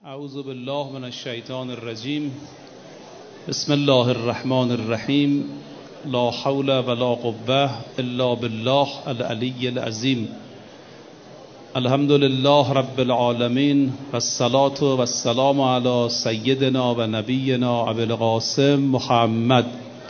اعوذ بالله من الشیطان الرجیم. بسم الله الرحمن الرحیم. لا حول ولا قوة الا بالله العلی العظیم. الحمد لله رب العالمین والصلاة والسلام علی سیدنا و نبینا ابی القاسم محمد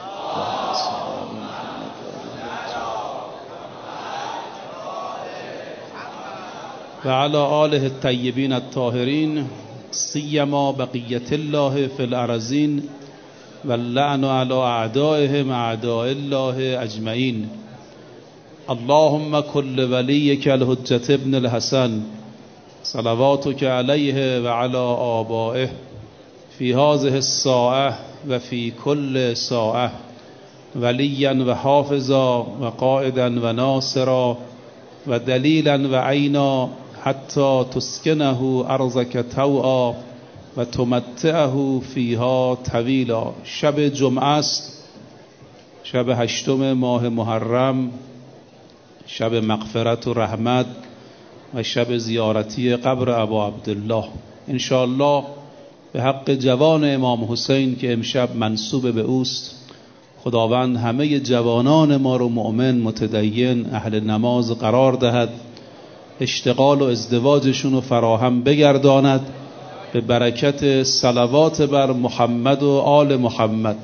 و علی آله الطیبین الطاهرین سیما بقیت الله فی الارضین و اللعن علی اعدائهم اعداء الله اجمعین. اللهم کل ولیک الحجة ابن الحسن صلواتک علیه و علی آبائه فی هذه الساعة و فی کل ساعة ولیا و حافظا و قائدا و ناصرا و دلیلا و عینا حتی تسکنه ارضک طوعا و تمتعه فیها طویلا. شب جمعه است، شب 8 ماه محرم، شب مغفرت و رحمت و شب زیارتی قبر ابا عبدالله. انشاءالله به حق جوان امام حسین که امشب منسوب به اوست، خداوند همه جوانان ما رو مؤمن، متدین، اهل نماز قرار دهد، اشتغال و ازدواجشون رو فراهم بگرداند به برکت صلوات بر محمد و آل محمد.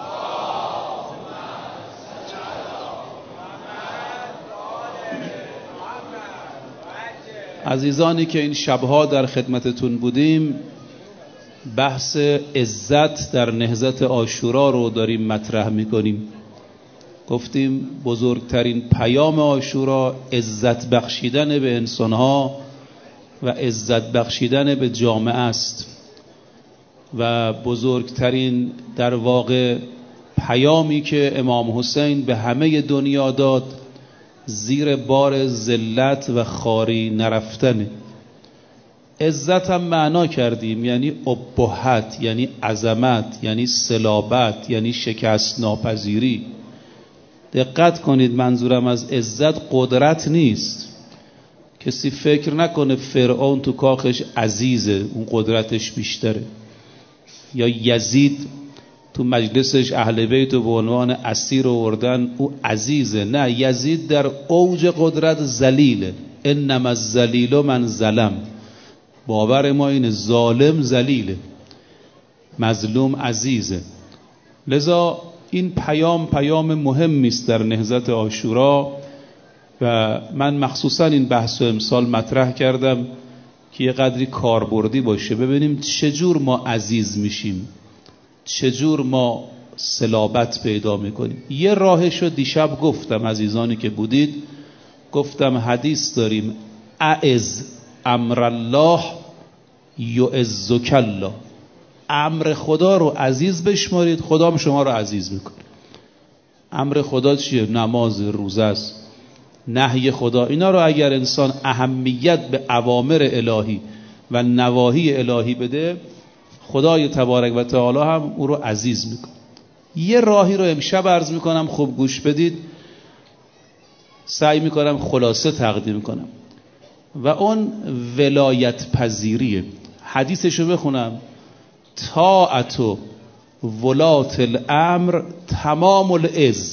عزیزانی که این شبها در خدمتتون بودیم، بحث عزت در نهضت عاشورا رو داریم مطرح میکنیم. گفتیم بزرگترین پیام عاشورا عزت بخشیدن به انسانها و عزت بخشیدن به جامعه است و بزرگترین در واقع پیامی که امام حسین به همه دنیا داد زیر بار ذلت و خواری نرفتنه. عزت هم معنا کردیم یعنی ابهت، یعنی عظمت، یعنی صلابت، یعنی شکست ناپذیری. دقت کنید، منظورم از عزت قدرت نیست. کسی فکر نکنه فرعون تو کاخش عزیزه، اون قدرتش بیشتره، یا یزید تو مجلسش اهل بیت رو به عنوان اسیر آوردن او عزیزه. نه، یزید در اوج قدرت ذلیله. انما الذلیل من ظلم. باور ما این ظالم ذلیله، مظلوم عزیزه. لذا این پیام مهمی است در نهضت عاشورا و من مخصوصا این بحث رو امسال مطرح کردم که یه قدری کاربردی باشه. ببینیم چجور ما عزیز میشیم، چجور ما صلابت پیدا میکنیم. یه راهش رو دیشب گفتم، عزیزانی که بودید گفتم حدیث داریم: اعز امر الله یعزک الله. امر خدا رو عزیز بشمارید، خدا هم شما رو عزیز میکنه. امر خدا چیه؟ نماز، روزه است. نهی خدا، اینا رو اگر انسان اهمیت به اوامر الهی و نواهی الهی بده، خدای تبارک و تعالی هم او رو عزیز میکنه. یه راهی رو امشب عرض میکنم، خوب گوش بدید، سعی میکنم خلاصه تقدیم کنم و اون ولایت پذیریه. حدیثشو بخونم: طاعت ولات الامر تمام العز.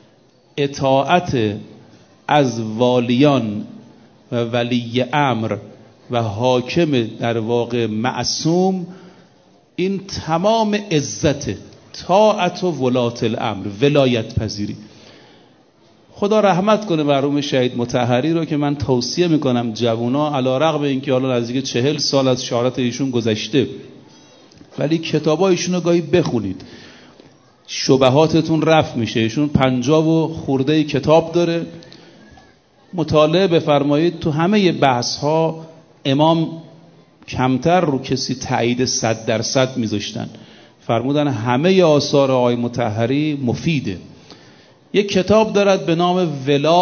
اطاعت از والیان و ولی امر و حاکم در واقع معصوم، این تمام عزت. طاعت ولات الامر، ولایت پذیری. خدا رحمت کنه مرحوم شهید مطهری رو که من توصیه میکنم جوونا، علی رغم اینکه حالا نزدیک 40 سال از شهادت ایشون گذشته، ولی کتابای ایشون رو گاهی بخونید، شبهاتتون رفع میشه. ایشون 50 و خورده کتاب داره، مطالعه بفرمایید. تو همه بحث ها امام کمتر رو کسی تایید 100% میذاشتن، فرمودن همه آثار آقای مطهری مفیده. یک کتاب دارد به نام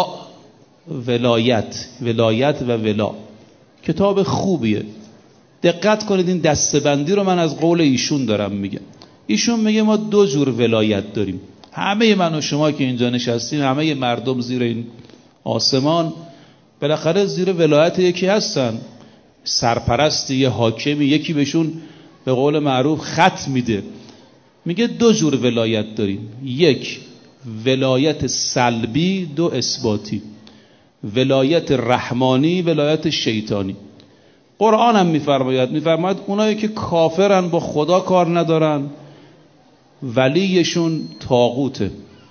ولایت و ولا. کتاب خوبیه، دقت کنید. این دستبندی رو من از قول ایشون دارم میگم. ایشون میگه ما 2 جور ولایت داریم. همه من و شما که اینجا نشستیم، همه مردم زیر این آسمان بالاخره زیر ولایت یکی هستن. سرپرست، یه حاکمی، یکی بهشون به قول معروف خط میده. میگه دو جور ولایت داریم، یک ولایت سلبی، دو اثباتی. ولایت رحمانی، ولایت شیطانی. قرآن هم میفرماید اونایی که کافرن، با خدا کار ندارن، ولیشون طاغوته.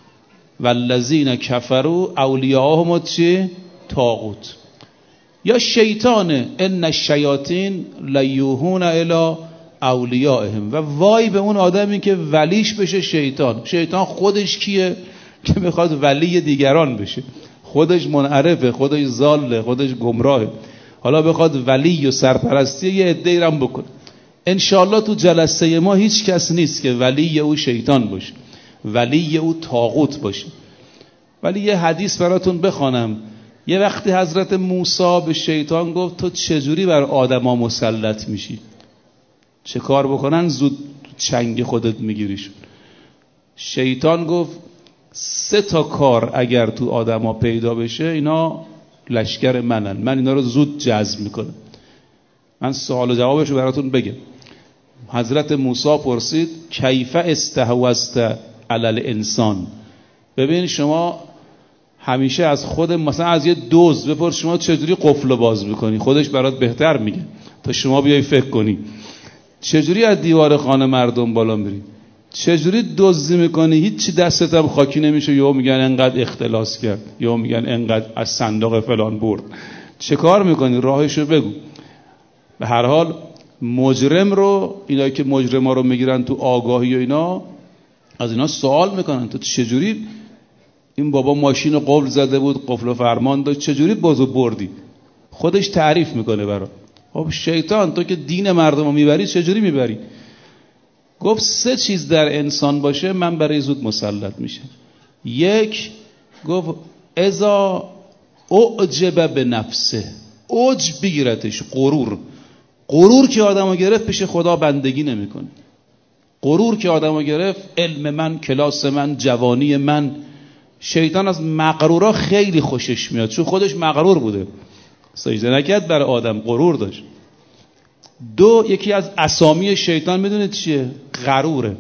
والذین کفروا اولیاءهم چی؟ طاغوت یا شیطانه. ان الشیاطین لیوحون الی اولیائهم. و وای به اون آدمی که ولیش بشه شیطان. شیطان خودش کیه که میخواد ولی دیگران بشه؟ خودش منعرفه، خودش ضاله، خودش گمراهه، حالا بخواد ولی و سرپرستی یه عده‌ای هم بکنه. انشالله تو جلسه ما هیچ کس نیست که ولی او شیطان باشه، ولی او طاغوت باشه. ولی یه حدیث براتون بخوانم. یه وقتی حضرت موسی به شیطان گفت تو چجوری بر آدما مسلط میشی؟ چه کار بکنن زود چنگ خودت میگیریشون؟ شیطان گفت 3 کار اگر تو آدما پیدا بشه اینا لشکر منن، من اینا رو زود جذب میکنم. من سوال و جوابشو براتون بگم. حضرت موسی پرسید کیف استحوذت علی الانسان. ببین شما همیشه از خود، مثلا از یه دزد بپرس شما چجوری قفل رو باز میکنی، خودش برات بهتر میگه تا شما بیای فکر کنی. چجوری از دیوار خانه مردم بالا میری، چجوری دزدی میکنی، هیچی دستت هم خاکی نمیشه. یا میگن انقدر اختلاس کرد، یا میگن انقدر از صندوق فلان برد. چه کار میکنی؟ راهشو بگو. به هر حال مجرم رو، اینایی که مجرما رو میگیرن تو آگاهی و اینا، از اینا سوال میکنن تو چجوری این بابا ماشین رو قفل زده بود، قفل و فرمان داشت، چجوری بازو بردی؟ خودش تعریف میکنه برات. خب شیطان تو که دین مردم رو میبری چجوری میبری؟ گفت 3 چیز در انسان باشه من برای زود مسلط میشه. یک، گفت اذا اعجب به نفسه، عجب بگیرتش، غرور که آدمو گرفت پیش خدا بندگی نمیکنه. غرور که آدمو گرفت، علم من، کلاس من، جوانی من. شیطان از مغرورا خیلی خوشش میاد چون خودش مغرور بوده، سجده نکرد برای آدم، غرور داشت. 2، یکی از اسامی شیطان میدونید چیه؟ غروره.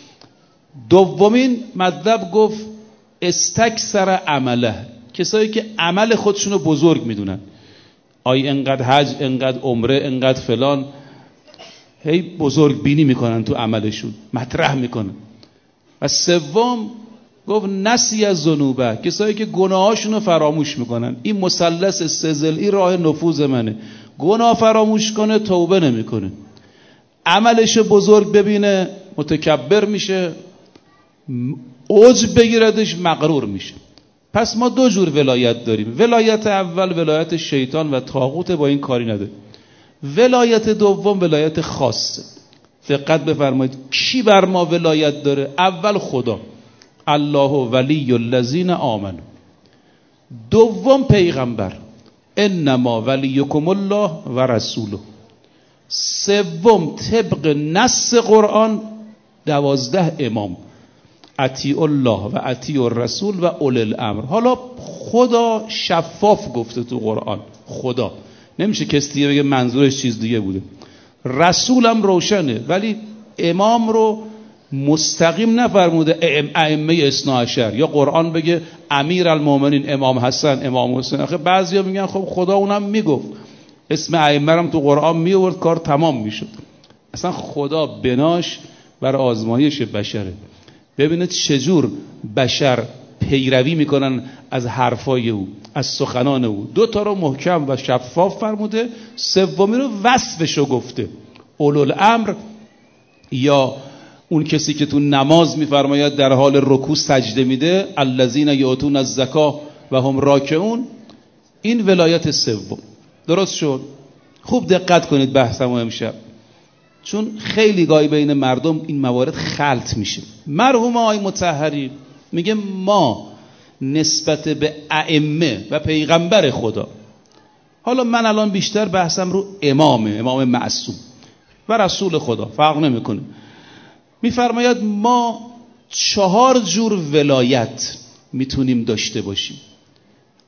دومین مطلب گفت استکثر عمله، کسایی که عمل خودشونو بزرگ میدونن، آی انقدر حج، انقدر عمره، انقدر فلان، هی بزرگ بینی میکنن تو عملشون، مطرح میکنن. و سوم گفت نسی از ذنوبه، کسایی که گناهاشونو فراموش میکنن. این مثلث 3 ضلعی راه نفوذ منه. گناه فراموش کنه توبه نمیکنه، عملشو بزرگ ببینه متکبر میشه، عجب بگیردش مغرور میشه. پس ما 2 جور ولایت داریم. ولایت اول ولایت شیطان و طاغوت، با این کاری نداره. ولایت دوم ولایت خاصه. دقت بفرمایید کی بر ما ولایت داره؟ اول خدا، الله ولی الذین آمنوا. دوم پیغمبر، انما ولیکم الله و رسوله. سوم طبق نص قرآن 12 امام، اطیعوا الله و اطیعوا الرسول و اولی الامر. حالا خدا شفاف گفته تو قرآن، خدا نمیشه کسی دیگه بگه منظورش چیز دیگه بوده. رسولم روشنه، ولی امام رو مستقیم نفرموده ائمه 12، یا قرآن بگه امیر المومنین امام حسن، امام حسین. آخه بعضیا میگن خب خدا اونم میگفت اسم ائمه هم تو قرآن میورد کار تمام میشد. اصلا خدا بناش بر آزمایش بشره، ببینید چجور بشر پیروی میکنن از حرفای او، از سخنان او. 2 تا رو محکم و شفاف فرموده، سومی رو وصفشو گفته. اولوالامر، یا اون کسی که تو نماز میفرماید در حال رکوع سجده میده، الذین یؤتون الزکاه و هم راکعون. این ولایت سوم. درست شد؟ خوب دقت کنید بحثمو امشب، چون خیلی گاهی بین مردم این موارد خلط میشه. مرحوم آقای مطهری میگه ما نسبت به ائمه و پیغمبر خدا، حالا من الان بیشتر بحثم رو امام معصوم و رسول خدا، فرق نمیکنه، میفرماید ما 4 جور ولایت میتونیم داشته باشیم.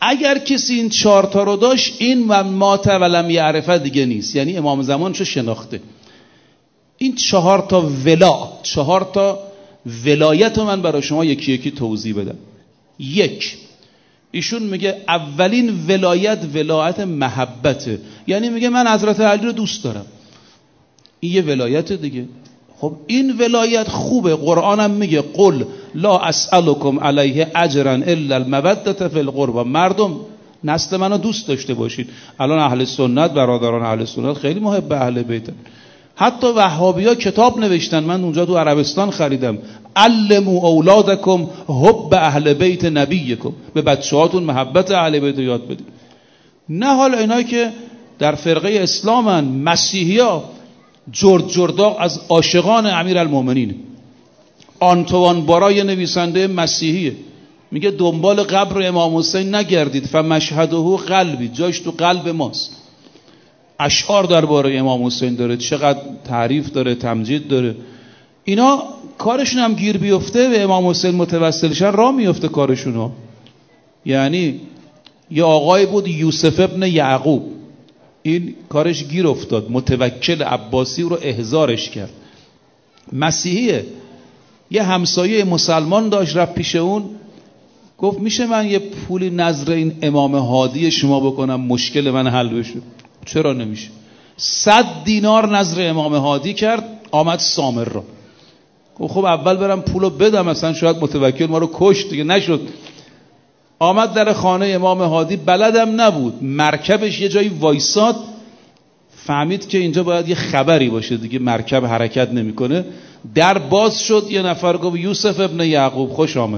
اگر کسی این 4 تا رو داشت، این و مات ولم یعرفه دیگه نیست، یعنی امام زمانشو شناخته. این 4 تا 4 تا ولایت رو من برای شما یکی یکی توضیح بدم. 1، ایشون میگه اولین ولایت محبته، یعنی میگه من حضرت علی رو دوست دارم. این یه ولایت دیگه. خب این ولایت خوبه، قرآن هم میگه قل لا اسألکم علیه اجرا الا المودة فی القربى. مردم نسل منو دوست داشته باشید. الان اهل سنت، برادران اهل سنت خیلی محب اهل بیتن. حتی وهابی‌ها کتاب نوشتن، من اونجا تو عربستان خریدم، علموا اولادکم حب اهل بیت نبیکم، به بچه‌هاتون محبت اهل بیت یاد بدید. نه حال اینایی که در فرقه اسلامن، مسیحی‌ها، جرداغ از عاشقان امیرالمومنین. آنتوان بارای نویسنده مسیحیه، میگه دنبال قبر امام حسین نگردید، فمشهده قلبی، جایش تو قلب ماست. اشعار درباره امام حسین داره، چقدر تعریف داره، تمجید داره. اینا کارشون هم گیر بیفته به امام حسین متوسلشن، راه میفته کارشون ها. یعنی یه آقای بود یوسف ابن یعقوب، این کارش گیر افتاد، متوکل عباسی رو احضارش کرد. مسیحیه، یه همسایه مسلمان داشت، رفت پیش اون، گفت میشه من یه پولی نظر این امام هادی شما بکنم مشکل من حل بشه؟ چرا نمیشه؟ 100 دینار نظر امام هادی کرد، آمد سامر را. خب اول برم پولو بدم، مثلا شاید متوکل ما رو کشت دیگه، نشد. آمد در خانه امام هادی، بلدم نبود، مرکبش یه جایی وایساد، فهمید که اینجا باید یه خبری باشه دیگه، مرکب حرکت نمیکنه. در باز شد، یه نفر گفت یوسف ابن یعقوب خوش آمد.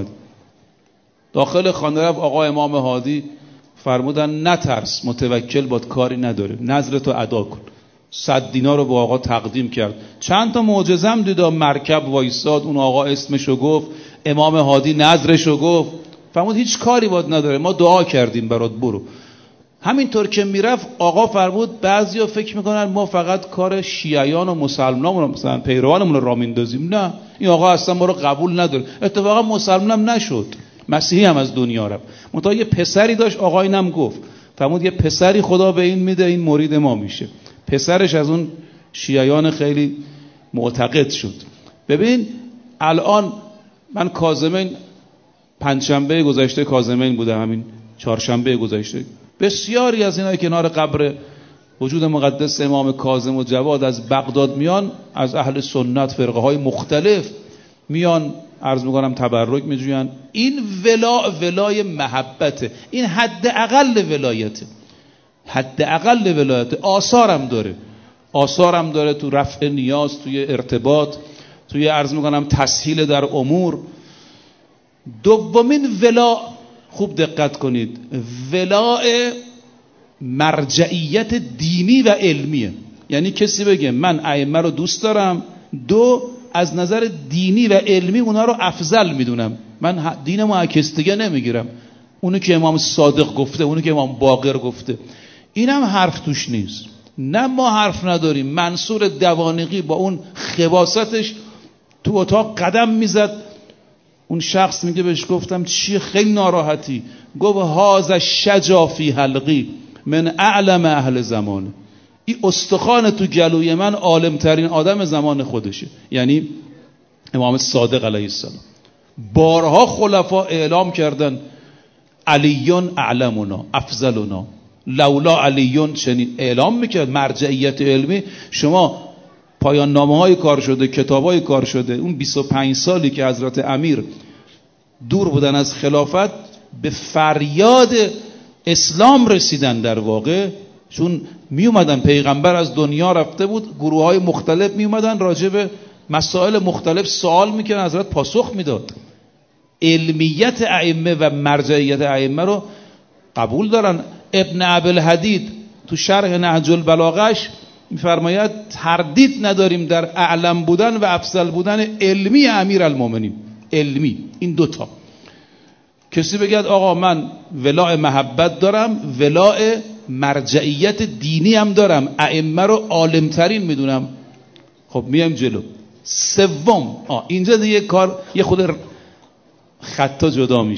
داخل خانه رفت، آقا امام هادی فرمودن نترس، متوکل باد کاری نداره، نظرتو ادا کن. 100 دینار رو به آقا تقدیم کرد. چند تا معجزه هم دید، مرکب وایساد، اون آقا اسمشو گفت، امام هادی نظرشو گفت، فرمود هیچ کاری باد نداره، ما دعا کردیم برات، برو. همینطور که میرفت آقا فرمود بعضیا فکر میکنن ما فقط کار شیعیان و مسلمانان رو، مثلا پیروانمون رو راه میندازیم. نه، این آقا اصلا ما رو قبول نداره. اتفاقا مسلمانم نشد، مسیحی هم از دنیا رفت. منتها یه پسری داشت، آقا اینم گفت، فرمود یه پسری خدا به این میده، این مرید ما میشه. پسرش از اون شیعیان خیلی معتقد شد. ببین الان من کاظمین، پنجشنبه گذشته کاظمین بودم، همین چهارشنبه گذشته، بسیاری از اینایی کنار قبر وجود مقدس امام کاظم و جواد از بغداد میان، از اهل سنت، فرقه های مختلف میان، عرض میکنم تبرک میجوین. این ولای محبته، این حد اقل ولایته، حد اقل ولایته. آثارم داره تو رفع نیاز، توی ارتباط، توی عرض میکنم تسهیل در امور. دومین ولا، خوب دقت کنید، ولاء مرجعیت دینی و علمیه. یعنی کسی بگه من ائمه رو دوست دارم، 2 از نظر دینی و علمی اونا رو افضل میدونم، من دینمو عکستگی نمیگیرم، اونو که امام صادق گفته، اونو که امام باقر گفته. اینم حرف توش نیست. نه ما حرف نداریم. منصور دوانقی با اون خباستش تو اتاق قدم میزد، اون شخص میگه بهش گفتم چی خیلی ناراحتی؟ گفت هذا شجا فی حلقی من اعلم اهل زمانه. این استخوان تو گلوی من عالم ترین آدم زمان خودشه، یعنی امام صادق علیه السلام. بارها خلفا اعلام کردن علیون اعلمنا افضلنا، لولا علیون، چنین اعلام میکرد. مرجعیت علمی، شما پایان نامه های کار شده، کتاب های کار شده، اون 25 سالی که حضرت امیر دور بودن از خلافت، به فریاد اسلام رسیدن در واقع، چون می اومدن، پیغمبر از دنیا رفته بود، گروه های مختلف می اومدن راجع به مسائل مختلف سوال میکنن، حضرت پاسخ میداد. علمیت ائمه و مرجعیت ائمه رو قبول دارن. ابن ابوالحدید تو شرح نهج البلاغه‌اش میفرماید تردید نداریم در اعلم بودن و افضل بودن علمی امیرالمومنین. علمی، این 2 تا. کسی بگید آقا من ولاء محبت دارم، ولاء مرجعیت دینی هم دارم، ائمه رو عالمترین میدونم، خب میایم جلو. سوم، اینجا دیگه کار یه خود خطا جدا میشه.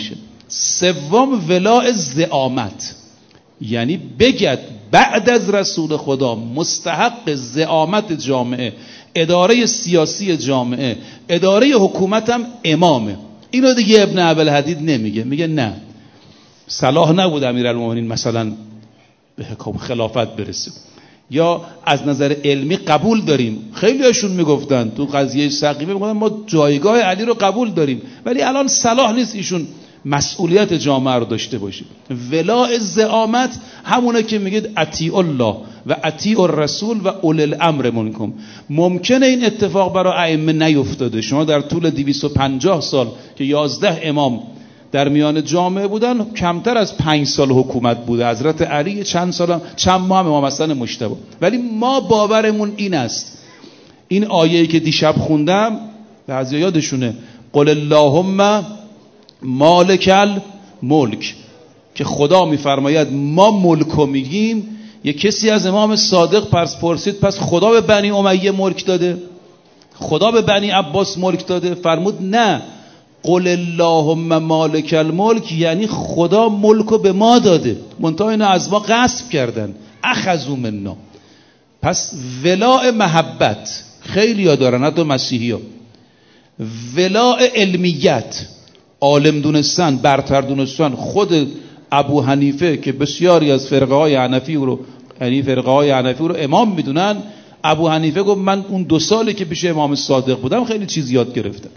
سوم ولاء زعامت، یعنی بگد بعد از رسول خدا مستحق زعامت جامعه، اداره سیاسی جامعه، اداره حکومت هم امامه. اینو دیگه ابن ابوالحدید نمیگه، میگه نه صلاح نبود امیرالمومنین مثلا به خلافت برسه، یا از نظر علمی قبول داریم. خیلی هاشون میگفتن تو قضیه سقیفه، میگفتن ما جایگاه علی رو قبول داریم، ولی الان صلاح نیست ایشون مسئولیت جامعه رو داشته باشه. ولاء زعامت همونه که میگید اطیع الله و اطیع الرسول و اولی الامر منکم. ممکنه این اتفاق برای ائمه نیفتاده. شما در طول 250 سال که 11 امام در میان جامعه بودن، کمتر از 5 سال حکومت بوده. حضرت علی چند ماه امام حسن مجتبی. ولی ما باورمون این است، این آیه‌ای که دیشب خوندم بعضی یادشونه، قل اللهم مالک الملک، که خدا میفرماید ما ملکو میگیم. یک کسی از امام صادق پرسید پس خدا به بنی امیه ملک داده؟ خدا به بنی عباس ملک داده؟ فرمود نه، قل اللهم مالک الملک یعنی خدا ملکو به ما داده، منتها اینا از ما غصب کردن، اخذوا منا. پس ولاء محبت خیلی ها دارن، حتی مسیحی ها. ولاء علمیت، عالم دونستن، برتر دونستن. خود ابو حنیفه که بسیاری از فرقه های حنفی رو، یعنی فرقه های حنفی رو امام میدونن، ابو حنیفه گفت من اون 2 سالی که پیش امام صادق بودم خیلی چیز یاد گرفتم.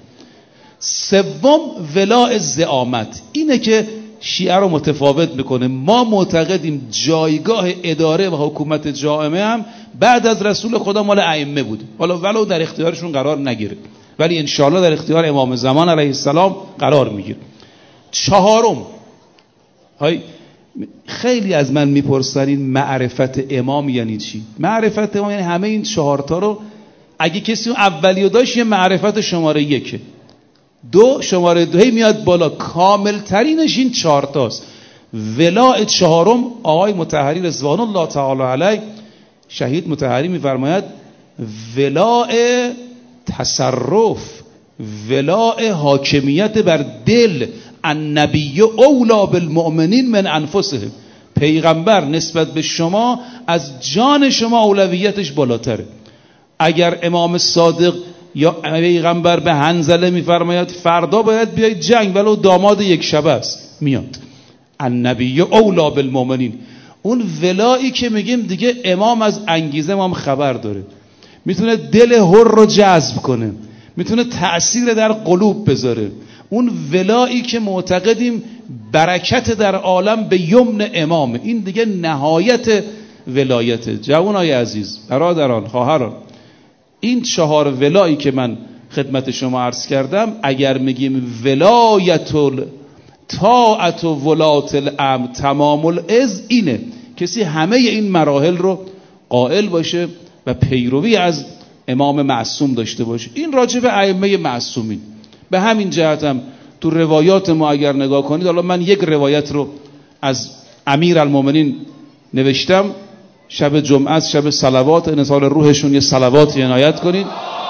سوم ولاء زعامت، اینه که شیعه رو متفاوت میکنه. ما معتقدیم جایگاه اداره و حکومت جامعه هم بعد از رسول خدا مال ائمه بود، حالا ولو در اختیارشون قرار نگیره، ولی انشاءالله در اختیار امام زمان علیه السلام قرار میگیره. چهارم، خیلی از من میپرسن این معرفت امام یعنی چی؟ معرفت امام یعنی همه این 4 تا رو اگه کسی اون اولیو داشت، یه معرفت شماره 1، 2 شماره 2 میاد بالا، کامل ترینش این 4 تاست. ولاء چهارم آقای مطهری رضوان الله تعالی علیه، شهید مطهری میفرماید ولاء تصرف، ولاء حاکمیت بر دل. النبی اولی بالمؤمنین من انفسهم، پیغمبر نسبت به شما از جان شما اولویتش بالاتره. اگر امام صادق یا پیغمبر به حنظله میفرماید فردا باید بیاید جنگ، ولو داماد 1 شبه است، میاد. النبی اولی بالمؤمنین، اون ولایی که میگیم دیگه امام از انگیزه امام خبر داره، میتونه دل حر رو جذب کنه، میتونه تأثیر در قلوب بذاره. اون ولایی که معتقدیم برکت در عالم به یمن امامه، این دیگه نهایت ولایت. جوانای عزیز، برادران، خواهران، این 4 ولایی که من خدمت شما عرض کردم، اگر میگیم ولایت طاعت و ولات الامر تمام العز، اینه کسی همه این مراحل رو قائل باشه و پیروی از امام معصوم داشته باشه. این راجع به ائمه معصومین. به همین جهت هم تو روایات ما اگر نگاه کنید، حالا من یک روایت رو از امیرالمومنین نوشتم، شب جمعه، شب صلوات، نثار روحشون یه صلواتی عنایت کنید.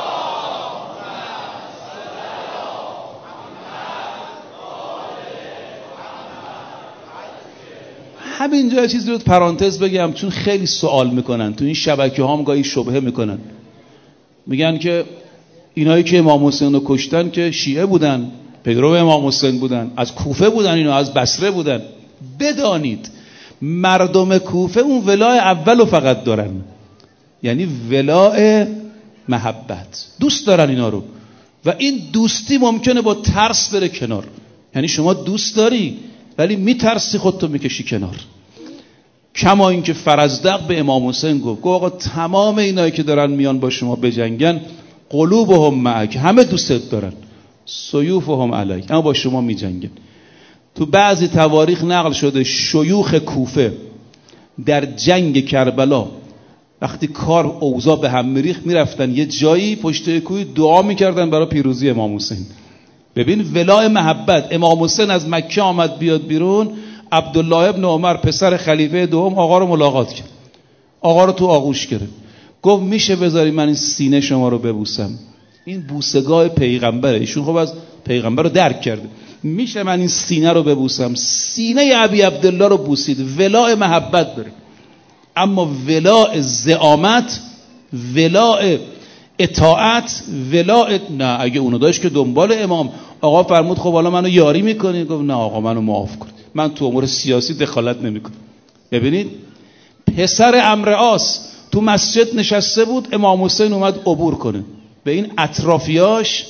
همینجا چیزی رو پرانتز بگم، چون خیلی سوال میکنن تو این شبکه ها، هم گاهی شبهه میکنن، میگن که اینایی که امام حسین رو کشتن که شیعه بودن، پیرو امام حسین بودن، از کوفه بودن، اینا از بصره بودن. بدانید مردم کوفه اون ولای اولو فقط دارن، یعنی ولای محبت، دوست دارن اینا رو، و این دوستی ممکنه با ترس بره کنار. یعنی شما دوست داری ولی میترسی، خودتو میکشی کنار. کما اینکه فرزدق به امام حسین گفت آقا تمام اینایی که دارن میان با شما بجنگن، قلوبهم معک، همه دوستت دارن، سیوفهم علیک، اما با شما میجنگن. تو بعضی تواریخ نقل شده شیوخ کوفه در جنگ کربلا وقتی کار اوضاع به هم میریخت، میرفتن یه جایی پشت کوی دعا میکردن برای پیروزی امام حسین. ببین ولای محبت. امام حسین از مکه آمد بیاد بیرون، عبدالله ابن عمر پسر خلیفه دوم آقا رو ملاقات کرد، آقا رو تو آغوش گرفت، گفت میشه بذاری من این سینه شما رو ببوسم؟ این بوسگاه پیغمبره، ایشون خب از پیغمبر رو درک کرده. میشه من این سینه رو ببوسم؟ سینه ابی عبدالله رو بوسید، ولاء محبت داره. اما ولاء زعامت، ولاء اطاعت، ولاء نه. اگه اونو داشت که دنبال امام. آقا فرمود خب حالا منو یاری میکنی؟ گفت نه آقا منو معاف کن، من تو امور سیاسی دخالت نمیکنم. ببینید پسر عمرو عاص تو مسجد نشسته بود، امام حسین اومد عبور کنه، به این اطرافیاش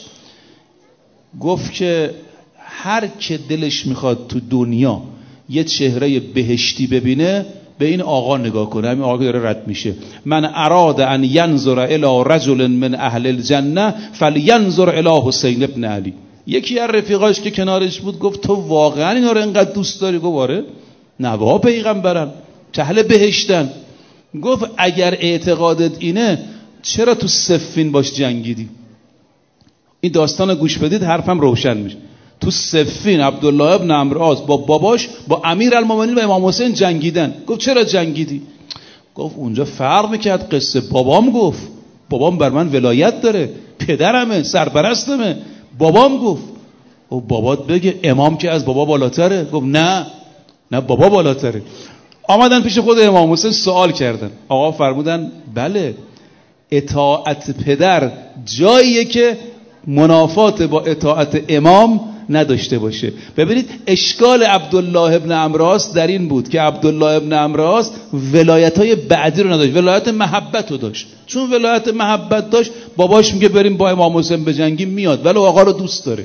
گفت که هر که دلش میخواد تو دنیا یه چهره بهشتی ببینه به این آقا نگاه کنه. همین آقا داره رد میشه. من اراد ان ینظر الی رجل من اهل الجنه فلینظر الی حسین ابن علی. یکی از رفیقاش که کنارش بود گفت تو واقعا اینا رو اینقدر دوست داری؟ گفت آره، نوه پیغمبرن، اهل بهشتن. گفت اگر اعتقادت اینه چرا تو صفین باش جنگیدی؟ این داستان گوش بدید حرفم روشن میشه. تو صفین عبدالله ابن عمرو عاص با باباش با امیرالمومنین و امام حسین جنگیدن. گفت چرا جنگیدی؟ گفت اونجا فرق میکرد قصه. بابام گفت، بابام بر من ولایت داره، پدرمه، سرپرستمه. بابام گفت. و بابات بگه امام که از بابا بالاتره؟ گفت نه بابا بالاتره. آمدن پیش خود امام حسین سوال کردن. آقا فرمودن بله، اطاعت پدر جاییه که منافات با اطاعت امام نداشته باشه. ببینید اشکال عبدالله ابن عمرو عاص در این بود که عبدالله ابن عمرو عاص ولایت‌های بعدی رو نداشت، ولایت محبت رو داشت. چون ولایت محبت داشت باباش میگه بریم با امام حسین بجنگیم، میاد، ولی آقا رو دوست داره.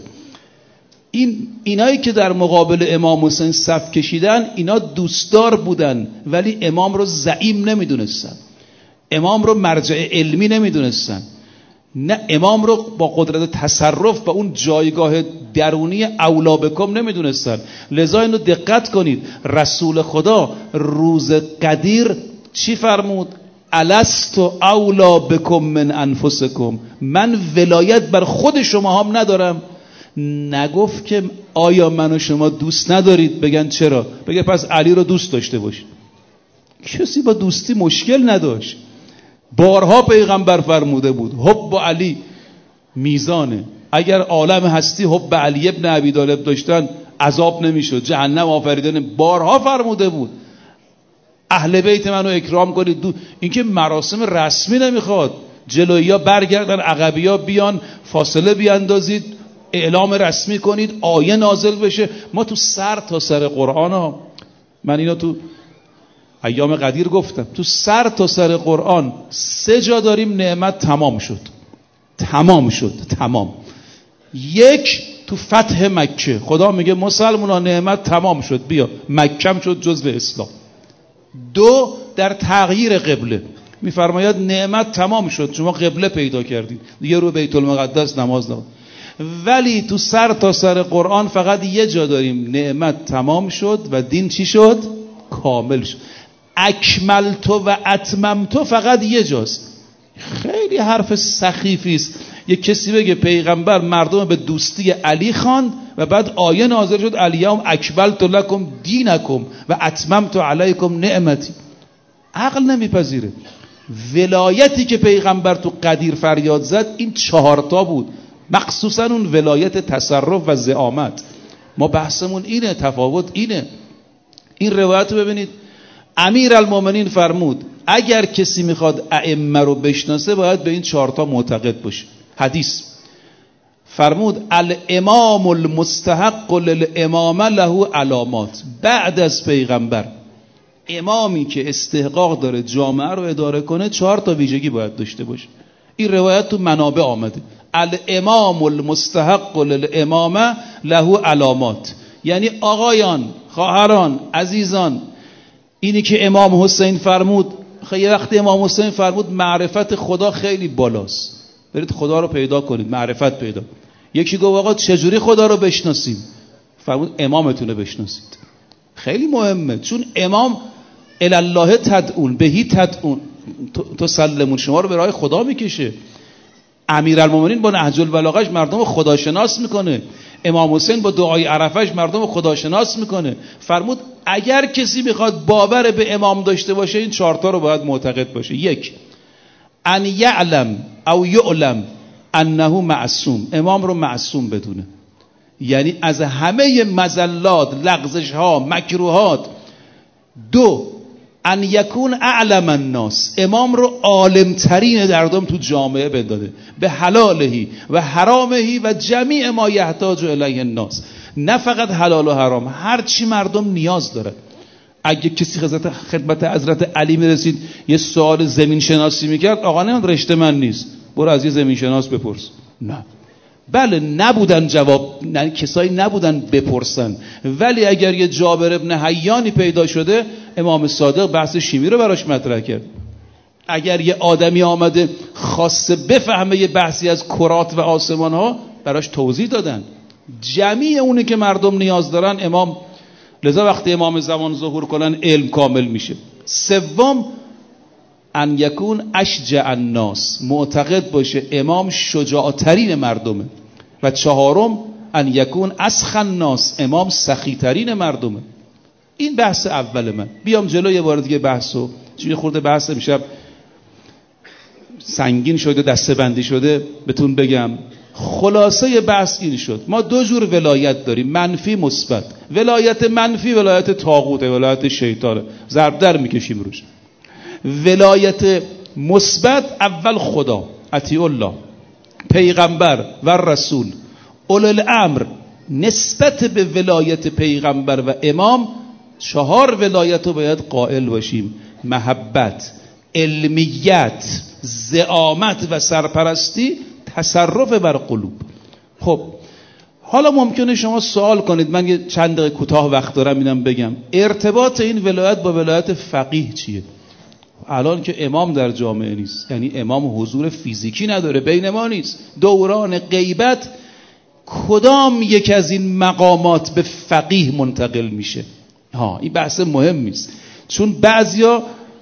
اینایی که در مقابل امام حسین صف کشیدن اینا دوستدار بودن، ولی امام رو زعیم نمیدونستن، امام رو مرجع علمی نمیدونستن، نه امام رو با قدرت تصرف و اون جایگاه درونی اولا بکم نمیدونستن. لذا اینو دقت کنید، رسول خدا روز قدیر چی فرمود؟ الست اولا بکم من انفسکم، من ولایت بر خود شما هم ندارم. نگفت که آیا من و شما دوست ندارید؟ بگن چرا؟ بگه پس علی رو دوست داشته باشید. کسی با دوستی مشکل نداشت. بارها پیغمبر فرموده بود حب علی میزانه. اگر عالم هستی حب علی ابن ابی طالب داشتن عذاب نمیشد، جهنم آفریدن. بارها فرموده بود اهل بیت منو اکرام کنید. اینکه مراسم رسمی نمیخواد، جلوییا برگردن عقبیا بیان، فاصله بیاندازید، اعلام رسمی کنید، آیه نازل بشه. ما تو سر تا سر قرآن ها، من اینا تو ایام قدیر گفتم، تو سر تا سر قرآن 3 جا داریم نعمت تمام شد. یک تو فتح مکه، خدا میگه مسلمونا نعمت تمام شد، بیا مکه شد جزو اسلام. 2 در تغییر قبله، میفرماید نعمت تمام شد، شما قبله پیدا کردید دیگه رو بیت المقدس نماز نماز. ولی تو سر تا سر قرآن فقط یه جا داریم نعمت تمام شد و دین چی شد؟ کامل شد. اکملت و اتممت فقط یه جاست. خیلی حرف سخیفی است یک کسی بگه پیغمبر مردم به دوستی علی خواند و بعد آیه نازل شد الیوم اکملت لکم دینکم و اتممت علیکم نعمتی. عقل نمیپذیره. ولایتی که پیغمبر تو قدیر فریاد زد این 4 تا بود، مخصوصا اون ولایت تصرف و زعامت. ما بحثمون اینه، تفاوت اینه. این روایت رو ببینید، امیرالمومنین فرمود اگر کسی میخواد ائمه رو بشناسه باید به این 4 تا معتقد باشه. حدیث فرمود الامام المستحق للامامه له علامات. بعد از پیغمبر امامی که استحقاق داره جامعه رو اداره کنه 4 تا ویژگی باید داشته باشه. این روایت تو منابع آمده. الامام المستحق للامامه له علامات، یعنی آقایان، خواهران، عزیزان، اینی که امام حسین فرمود، یه وقتی امام حسین فرمود معرفت خدا خیلی بالاست، برید خدا رو پیدا کنید، معرفت پیدا. یکی گفت آقا چجوری خدا رو بشناسیم؟ فرمود امامتون رو بشناسید. خیلی مهمه، چون امام الله تدعون بهی تدعون تسلمون، شما رو به راه خدا میکشه. امیرالمومنین با نهج البلاغه‌اش مردم خداشناس میکنه، امام حسین با دعای عرفه‌اش مردم خداشناس میکنه. فرمود اگر کسی میخواد باور به امام داشته باشه این 4 تا رو باید معتقد باشه. 1 ان یعلم او یعلم انه معصوم، امام رو معصوم بدونه. یعنی از همه مزلات، لغزش ها، مکروهات. 2 ان یکون اعلم الناس، امام رو عالم ترین مردم تو جامعه بنداده به حلالهی و حرامهی و جمیع ما یحتاج الیه الناس، نه فقط حلال و حرام، هر چی مردم نیاز دارن. اگه کسی خدمت حضرت علی میرسید یه سوال زمین شناسی میکرد، آقا نه رشته من نیست، برو از یه زمین شناس بپرس. نه، بله نبودن جواب، نه کسایی نبودن بپرسن، ولی اگر یه جابر ابن حیانی پیدا شده، امام صادق بحث شیمی رو براش مطرح کرد. اگر یه آدمی آمده خاصه بفهمه یه بحثی از کرات و آسمان ها، براش توضیح دادن. جمیع اونه که مردم نیاز دارن امام. لذا وقتی امام زمان ظهور کنن علم کامل میشه. 3 ان یکون اشجع الناس، معتقد باشه امام شجاع ترین مردمه. و 4 ان یکون اسخن الناس، امام سخی ترین مردمه. این بحث اول من. بیام جلو یه بار دیگه بحثو، چون خورده بحث میشب سنگین شده، دسته بندی شده، بهتون بگم خلاصه بحث این شد. ما 2 جور ولایت داریم، منفی مثبت. ولایت منفی ولایت طاغوته، ولایت شیطانه، ضرب در میکشیم روش. ولایت مثبت اول خدا، اطیع الله، پیغمبر و رسول، اولو الامر. نسبت به ولایت پیغمبر و امام 4 ولایت رو باید قائل باشیم: محبت، علمیت، زعامت و سرپرستی، تصرف بر قلوب. خب حالا ممکنه شما سوال کنید، من یه چند دقیقه کوتاه وقت دارم اینم بگم، ارتباط این ولایت با ولایت فقیه چیه؟ الان که امام در جامعه نیست، یعنی امام حضور فیزیکی نداره، بین ما نیست، دوران غیبت، کدام یک از این مقامات به فقیه منتقل میشه؟ این بحث مهمی است، چون بعضیا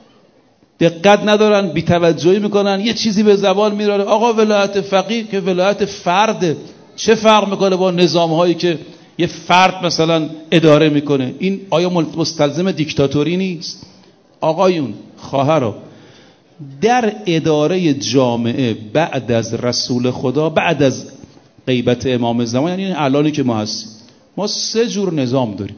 دقت ندارن، بی‌توجهی میکنن، یه چیزی به زبان میاره، آقا ولایت فقیه که ولایت فرده، چه فرق میکنه با نظامهایی که یه فرد مثلا اداره میکنه؟ این آیا مستلزم دیکتاتوری نیست؟ آقایون، خواهرها، در اداره جامعه بعد از رسول خدا، بعد از غیبت امام زمان، یعنی الانی که ما هستیم، ما 3 جور نظام داریم.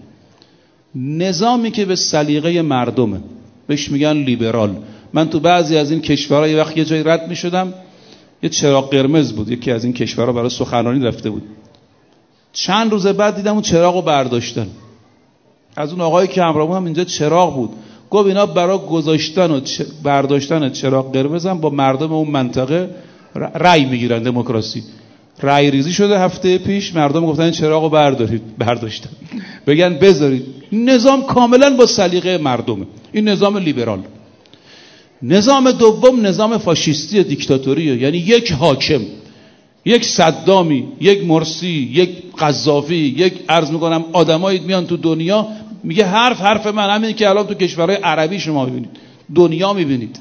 نظامی که به سلیقه مردمه، بهش میگن لیبرال. من تو بعضی از این کشورها یه وقت یه جای رد میشدم، یه چراغ قرمز بود، یکی از این کشورها برای سخنرانی رفته بود، چند روز بعد دیدم اون چراغو برداشتن. از اون آقایی که همراه بودم اینجا چراغ بود، گفت اینا برای گذاشتن و برداشتن چراغ قرمز هم با مردم اون منطقه رأی میگیرن، دموکراسی. رأی ریزی شده هفته پیش، مردم گفتن چراغو بردارید، برداشتن. بگن بذارید. این نظام کاملا با سلیقه مردمه، این نظام لیبرال. نظام دوم نظام فاشیستی دیکتاتوریه، یعنی یک حاکم، یک صدامی، یک مرسی، یک قذافی، یک عرض میکنم آدمایی میان تو دنیا، میگه حرف من همین که الان تو کشورهای عربی شما میبینید، دنیا میبینید.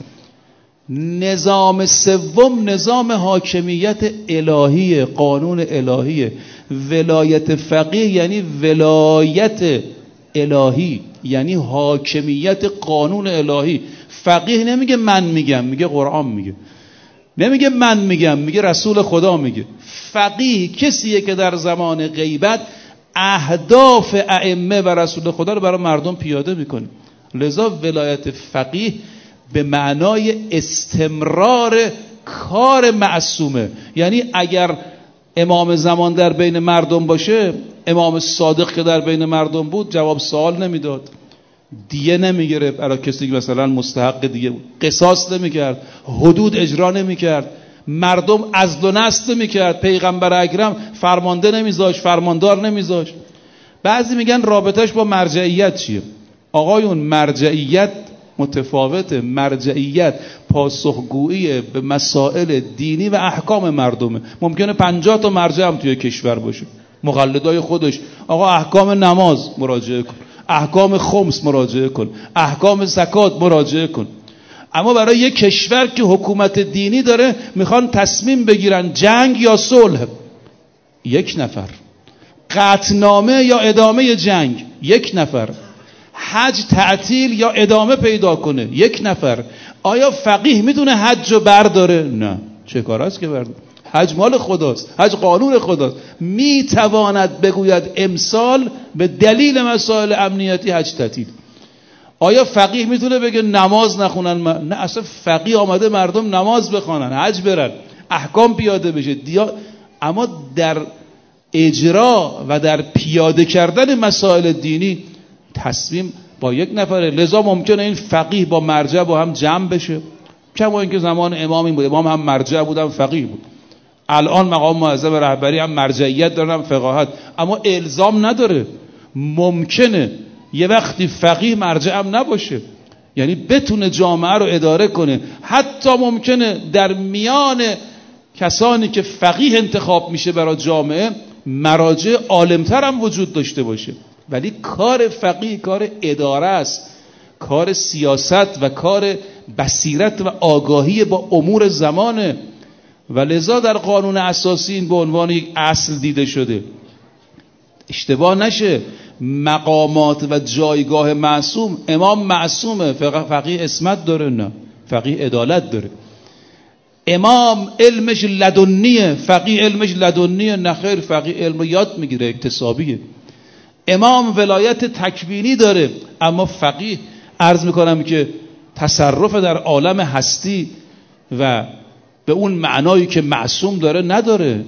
نظام سوم نظام حاکمیت الهی، قانون الهی. ولایت فقیه یعنی ولایت الهی، یعنی حاکمیت قانون الهی. فقیه نمیگه من میگم، میگه قرآن میگه. نمیگه من میگم، میگه رسول خدا میگه. فقیه کسیه که در زمان غیبت اهداف ائمه و رسول خدا رو برای مردم پیاده میکنه. لذا ولایت فقیه به معنای استمرار کار معصومه. یعنی اگر امام زمان در بین مردم باشه، امام صادق که در بین مردم بود، جواب سوال نمیداد، دیه نمیگرفت برای کسی که مثلا مستحق دیگه بود، قصاص نمیکرد، حدود اجرا نمیکرد، مردم عزل و نسل نمیکرد، پیغمبر اکرم فرمانده نمیذاشت، فرماندار نمیذاشت. بعضی میگن رابطش با مرجعیت چیه؟ آقایون، مرجعیت متفاوته. مرجعیت پاسخگویی به مسائل دینی و احکام مردمه. ممکنه 50 تا مرجع هم توی کشور باشه، مقلدای خودش. آقا احکام نماز مراجعه کن، احکام خمس مراجعه کن، احکام زکات مراجعه کن. اما برای یک کشور که حکومت دینی داره، میخوان تصمیم بگیرن جنگ یا صلح، 1 نفر. قطعنامه یا ادامه جنگ، 1 نفر. حج تعطیل یا ادامه پیدا کنه، 1 نفر. آیا فقیه میتونه حج رو برداره؟ نه. چه کار است که برداره؟ حج مال خداست، حج قانون خداست. میتواند بگوید امسال به دلیل مسائل امنیتی حج تعطیل. آیا فقیه میتونه بگه نماز نخونن؟ نه، اصلا فقیه آمده مردم نماز بخوانن، حج برن، احکام پیاده بشه. اما در اجرا و در پیاده کردن مسائل دینی تصمیم با یک نفره. لذا ممکنه این فقیه با مرجع با هم جمع بشه، کما اینکه زمان امام این بود، امام هم مرجع بود هم فقیه بود. الان مقام معظم رهبری هم مرجعیت داره هم فقاهت، اما الزام نداره. ممکنه یه وقتی فقیه مرجع هم نباشه، یعنی بتونه جامعه رو اداره کنه. حتی ممکنه در میان کسانی که فقیه انتخاب میشه برای جامعه مراجع عالمتر هم وجود داشته باشه، ولی کار فقیه کار اداره است، کار سیاست و کار بصیرت و آگاهی با امور زمانه. و لذا در قانون اساسی این به عنوان یک اصل دیده شده. اشتباه نشه، مقامات و جایگاه معصوم، امام معصومه، فقیه اسمت داره؟ نه، فقیه عدالت داره. امام علمش لدنیه، فقیه علمش لدنیه؟ نه خیر، فقیه علم یاد میگیره، اکتسابیه. امام ولایت تکوینی داره، اما فقیه عرض میکنم که تصرف در عالم هستی و به اون معنایی که معصوم داره نداره،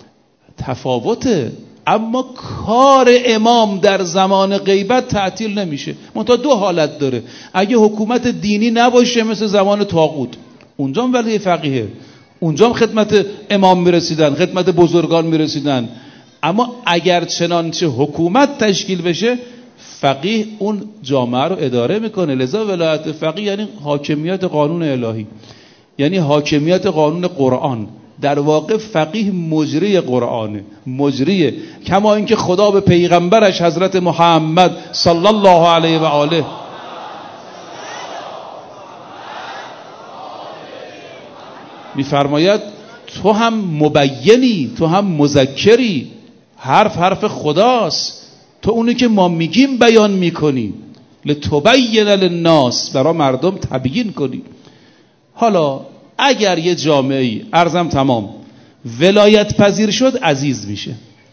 تفاوته. اما کار امام در زمان غیبت تعطیل نمیشه. منتها دو حالت داره. اگه حکومت دینی نباشه مثل زمان طاغوت، اونجا هم ولی فقیه، اونجا هم خدمت امام میرسیدن، خدمت بزرگان میرسیدن. اما اگر چنانچه حکومت تشکیل بشه، فقیه اون جامعه رو اداره میکنه. لذا ولایت فقیه یعنی حاکمیت قانون الهی، یعنی حاکمیت قانون قرآن. در واقع فقیه مجری قرآنه، مجریه. کما اینکه خدا به پیغمبرش حضرت محمد صلی الله علیه و آله میفرماید تو هم مبینی، تو هم مذکری، حرف خداست، تو اونی که ما میگیم بیان میکنی، لتبین للناس، برای مردم تبیین کنی. حالا اگر یه جامعه‌ای، عرضم تمام، ولایت پذیر شد، عزیز میشه.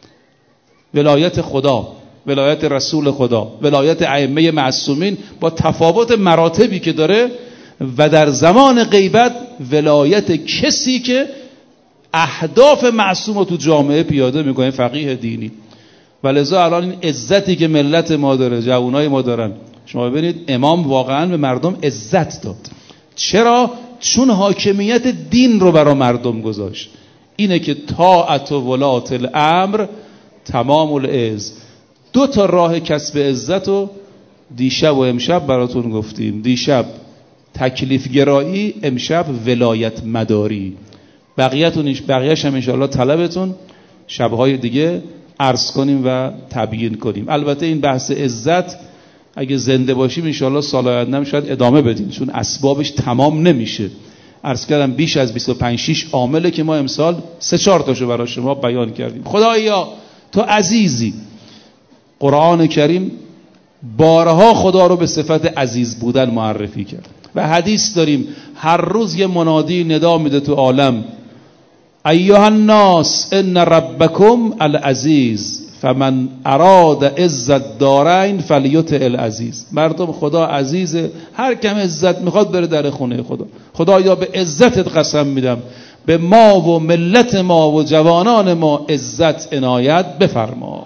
ولایت خدا، ولایت رسول خدا، ولایت ائمه معصومین با تفاوت مراتبی که داره، و در زمان غیبت ولایت کسی که اهداف معصوم رو تو جامعه پیاده میکنه، فقیه دینی. ولذا الان این عزتی که ملت ما داره، جوانای ما دارن، شما ببینید امام واقعا به مردم عزت داد. چرا؟ چون حاکمیت دین رو برای مردم گذاشت. اینه که طاعت و ولات الامر تمام العز. دو تا راه کسب عزت رو دیشب و امشب براتون گفتیم. دیشب تکلیف گرایی، امشب ولایت مداری. بقیه‌اش هم انشاءالله طلبتون شبهای دیگه عرض کنیم و تبیین کنیم. البته این بحث عزت اگه زنده باشیم انشاءالله سال آینده شاید ادامه بدیم، چون اسبابش تمام نمیشه. عرض کردم بیش از 25-26 عامله که ما امسال 3-4 تاشو برای شما بیان کردیم. خدایا تو عزیزی. قرآن کریم بارها خدا رو به صفت عزیز بودن معرفی کرد و حدیث داریم هر روز یه منادی ندا میده تو عالم، ایها الناس ان ربکم العزیز فمن اراد عزت دارین فلیطع العزیز. مردم خدا عزیزه، هر کم عزت میخواد بره در خونه خدا. خدایا به عزتت قسم میدم، به ما و ملت ما و جوانان ما عزت عنایت بفرما.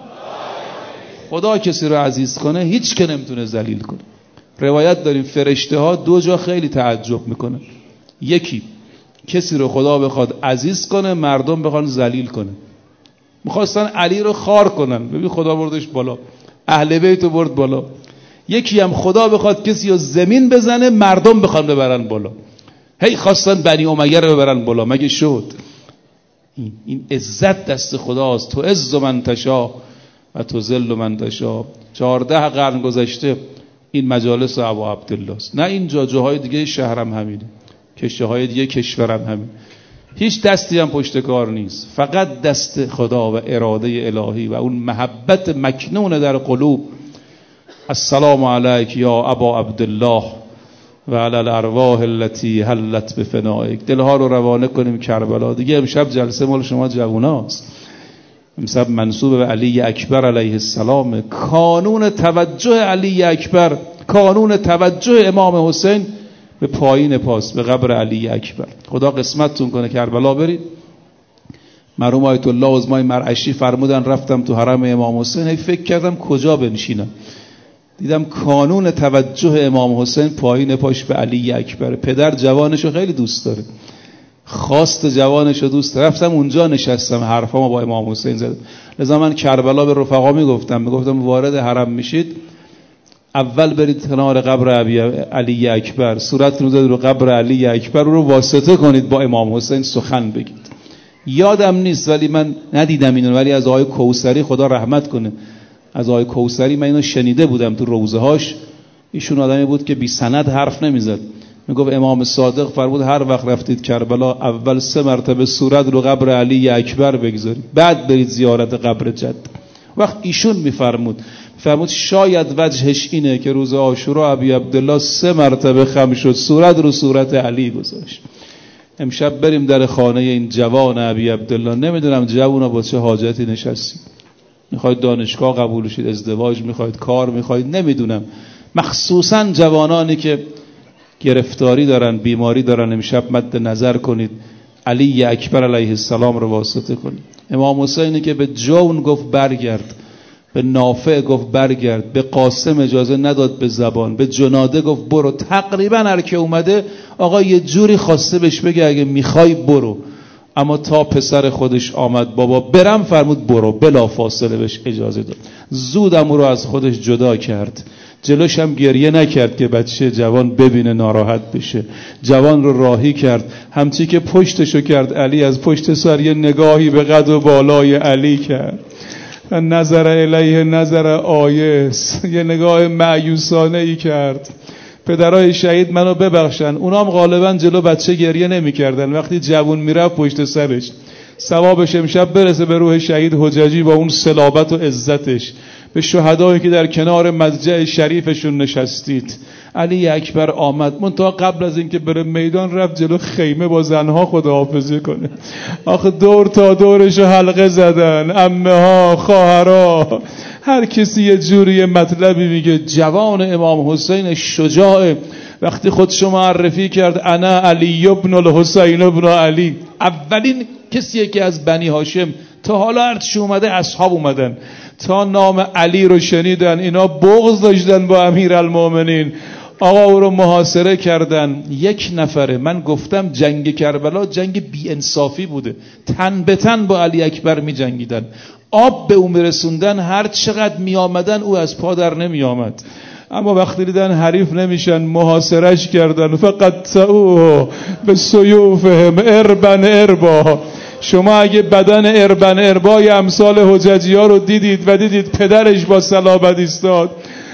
خدا کسی رو عزیز کنه هیچ که نمیتونه ذلیل کنه. روایت داریم فرشته ها 2 جا خیلی تعجب میکنن. یکی کسی رو خدا بخواد عزیز کنه، مردم بخوان ذلیل کنه. میخواستن علی رو خار کنن، ببین خدا بردش بالا، اهل بیت رو برد بالا. یکی هم خدا بخواد کسی رو زمین بزنه، مردم بخوان ببرن بالا. هی خواستن بنی امیه رو ببرن بالا، مگه شد؟ این عزت دست خداست. تو عز من تشا و تو ذل من تشا. 14 قرن گذشته این مجالس ابا عبدالله است. نه اینجا، جاهای دیگه شهرم همینه، کشورهای دیگه کشورم همین. هیچ دستی هم پشت کار نیست، فقط دست خدا و اراده الهی و اون محبت مکنون در قلوب. السلام علیک یا ابا عبدالله و علی الارواح التي حلت بفنائک. دلها رو روانه کنیم کربلا. دیگه امشب جلسه مال شما جووناست. امشب منسوب به علی اکبر علیه السلام. کانون توجه علی اکبر، کانون توجه امام حسین به پایین پاست، به قبر علی اکبر. خدا قسمتتون کنه کربلا برید. مرحوم آیت الله عظمای مرعشی فرمودن رفتم تو حرم امام حسین، فکر کردم کجا بنشینم، دیدم کانون توجه امام حسین پایین پاش به علی اکبر. پدر جوانشو خیلی دوست داره، خواست جوانشو دوست داره. رفتم اونجا نشستم، حرفامو با امام حسین زدم. لذا من کربلا به رفقا میگفتم وارد حرم میشید اول برید کنار قبر علی اکبر، صورتتون رو بذارید رو قبر علی اکبر، رو واسطه کنید با امام حسین سخن بگید. یادم نیست ولی من ندیدم اینو، ولی از آقای کوثری خدا رحمت کنه، از آقای کوثری من اینو شنیده بودم تو روزه هاش. ایشون آدمی بود که بی سند حرف نمیزد. میگفت امام صادق فرمود هر وقت رفتید کربلا اول 3 مرتبه صورت رو قبر علی اکبر بگذارید، بعد برید زیارت قبر جد. وقت ایشون میفرمود شاید وجهش اینه که روز عاشورا ابی عبدالله 3 مرتبه خم شد، صورت رو صورت علی گذاشت. امشب بریم در خانه این جوان ابی عبدالله. نمیدونم جوونا با چه حاجتی نشستید، میخواید دانشگاه قبول شید، ازدواج میخواید، کار میخواید، نمیدونم. مخصوصا جوانانی که گرفتاری دارن، بیماری دارن، امشب مد نظر کنید علی اکبر علیه السلام رو واسطه کنید. امام حسینی که به جون گفت برگرد، به نافع گفت برگرد، به قاسم اجازه نداد به زبان، به جناده گفت برو. تقریبا هر که اومده آقا یه جوری خواسته بهش بگه اگه میخوای برو، اما تا پسر خودش آمد بابا برم فرمود برو، بلا فاصله بهش اجازه داد. زودم او رو از خودش جدا کرد، جلوش هم گریه نکرد که بچه جوان ببینه ناراحت بشه. جوان رو راهی کرد، همچی که پشتشو کرد علی از پشت سر یه نگاهی به قد و بالای علی کرد، نظر الیه نظر آیس، یه نگاه مایوسانه ای کرد. پدرای شهید منو ببخشن، اونام غالبا جلو بچه گریه نمی کردن، وقتی جوون میرفت پشت سرش. ثوابش امشب برسه به روح شهید حججی با اون صلابت و عزتش، به شهدایی که در کنار مضجع شریفشون نشستید. علی اکبر آمد، منتها قبل از اینکه بره میدان رفت جلو خیمه با زنها خداحافظی کنه. آخه دور تا دورشو حلقه زدن، عمه ها، خواهرها، هر کسی یه جوری مطلبی میگه. جوان امام حسین شجاع وقتی خودشو معرفی کرد انا علی ابن الحسین ابن علی، اولین کسیه که از بنی هاشم، تا حالا هرچی اومده اصحاب اومدن، تا نام علی رو شنیدن اینا بغض داشتن با امیرالمومنین، آقا او رو محاصره کردن. 1 نفره. من گفتم جنگ کربلا جنگ بی انصافی بوده، تن به تن با علی اکبر می جنگیدن، آب به اون برسوندن، هر چقدر می آمدن او از پا در نمی آمد، اما وقتی دیدن حریف نمیشن محاصرش کردن. فقط سعوه به سیوفهم اربن اربا. شما اگه بدن اربن اربای امثال حججی ها رو دیدید و دیدید پدرش با صلابت ایستاد،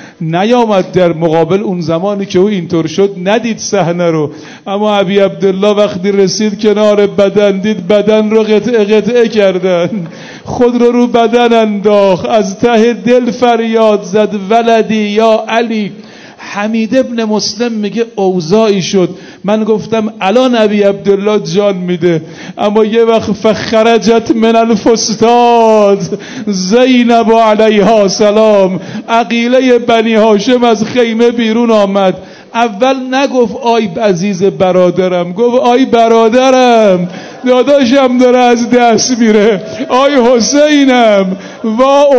نیامد در مقابل اون زمانی که او اینطور شد، ندید صحنه رو، اما ابی عبدالله وقتی رسید کنار بدن دید بدن رو قطعه قطعه کردن، خود رو بدن انداخت، از ته دل فریاد زد ولدی یا علی. حمید ابن مسلم میگه اوضاعی شد، من گفتم الان ابی عبدالله جان میده، اما یه وقت فخرجت من الفستاد زینب علیها سلام، عقیله بنی هاشم از خیمه بیرون آمد. اول نگفت آی عزیز برادرم، گفت آی برادرم، داداشم داره از دست میره، آی حسینم و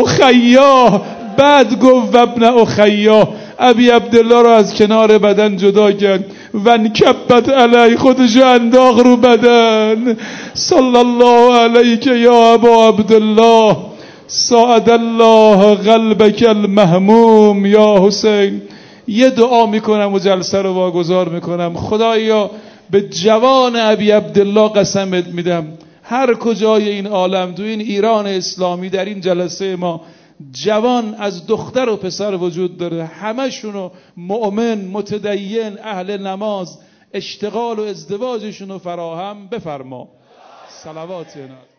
اخیا. بعد گفت ابن اخیا. ابی عبدالله رو از کنار بدن جدا کرد، ونکبت علی، خودش انداخت رو بدن. صلی الله علیک یا ابا عبدالله، ساعد الله قلبک المهموم یا حسین. یه دعا میکنم و جلسه رو واگذار میکنم. خدایا به جوان ابی عبدالله قسمت میدم، هر کجای این عالم، تو این ایران اسلامی، در این جلسه ما جوان از دختر و پسر وجود داره، همشونو مؤمن، متدین، اهل نماز، اشتغال و ازدواجشونو فراهم بفرما. صلوات